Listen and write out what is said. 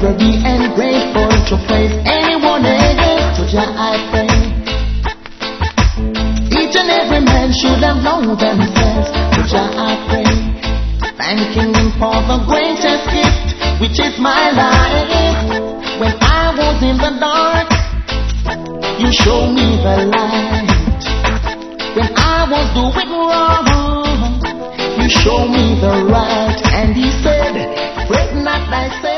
never be ungrateful to praise anyone else. To Jah I pray. Each and every man should have known themselves. To Jah I pray. Thanking Him for the greatest gift, which is my life. When I was in the dark, You showed me the light. When I was doing wrong, You showed me the right. And He said, fret not thyself.